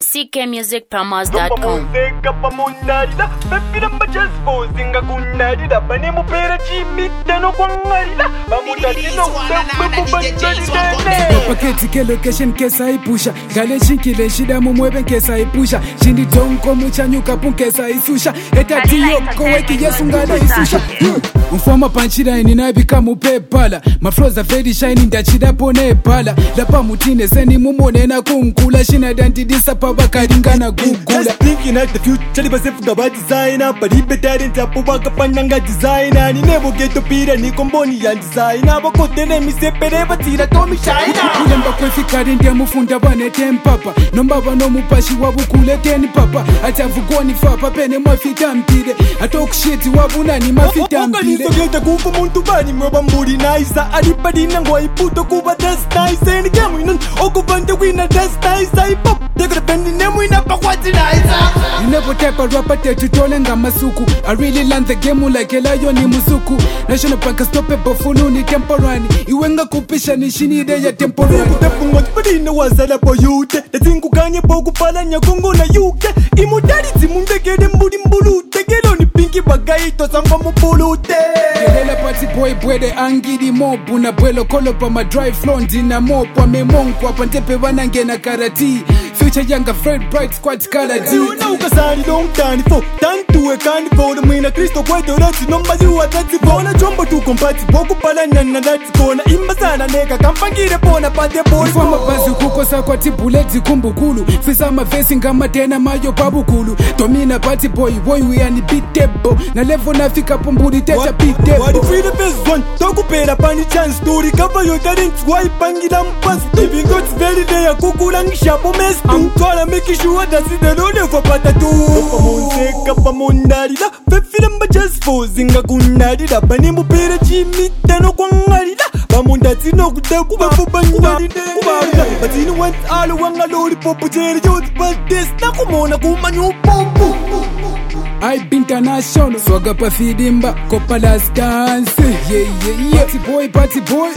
ckmusicpromos.com. Paketi ke location ke saipusha gale shinkile shida mumwebe ke saipusha shindi tonko muchanyuka punke saisusha eta tiyo koweki yesu ngale isusha mfama punchline inabika mupepala my flows are very shiny ndachida pone pala lapa mutine seni mumone na kunkula shina dandidisa pabakaringana gugula thinking at the future libasefuga ba designer bari betari ntapo bakapanyanga designer ni nebo geto pira ni komboni ya designer bakotele misepere batira tomi shine kulemba kwefikari ndiye mufunda banete mpapa nombaba nomupashi wabukuleteni papa atavugoni fapa pene mwafita mpire atokushiti wabunani mafita mpire okalisogeta kufa muntu bani mwoba mburi naisa alipadina ngwaiputo kuba that's nice and game inon okuvande wina that's nice I pop dekra pendi nemu ina pakwati naisa inapotepa rapa tetutole ngamasuku I really learned the game like elayo ni musuku national bank stoppable fulu ni temporary iwenga kupisha ni shinide ya temporary Tepungo tpadina wazala po yute Tezingu kanye poku pala nyakungu na yuke Imudari zimundegede mbudi mbulute Gelo ni pinki bagaito sangwa mupulute Yelela party boy bwede angidi mobu na bwelo kolo pa ma dry flow ndina mopu Amemonku apantepe wanangena karati Future younger Fred Bright squad kala di Una ukasari don't tani fo Tantuwe kani fo na mwina kristo kweto rati Nomba yuwa tati pona Chombo tu kompati poku pala nyana rati kona Imba sana neka kampangire pona pate pona Fama bazi kukosa kwa tibuleti kumbukulu Fisa mavesi ngama tena mayo babukulu Domina party boy we unbeatable Na level nafika pumburi techa beatable Wadi free the best one Toku pera pani chance story Cover your talent Waipangira mpasi Living God's very day ya kukula ngishapo mestu Mtwala make sure dasi the lone kwa patatu Opa monseka pa mondarida Fefira mba just for zinga kundarida Bani mupira chimi teno kwa ngarida Bamondati no kudeku bafuba ngarida Kubarida Batini went all wanga lori popo Jeri youth but this Nakumona kumanyu popo I've been international Swaga pa fidimba Kopa last dance Yeah Party boy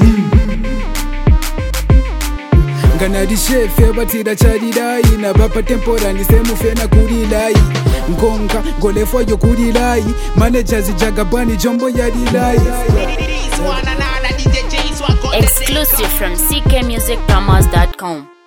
Nganadi shefe batira charidai Na bapa temporani semu fena kurilai Ngonga ngolefwa yo kurilai Managers jagabani jombo yadilai Exclusive from ckmusicpromos.com.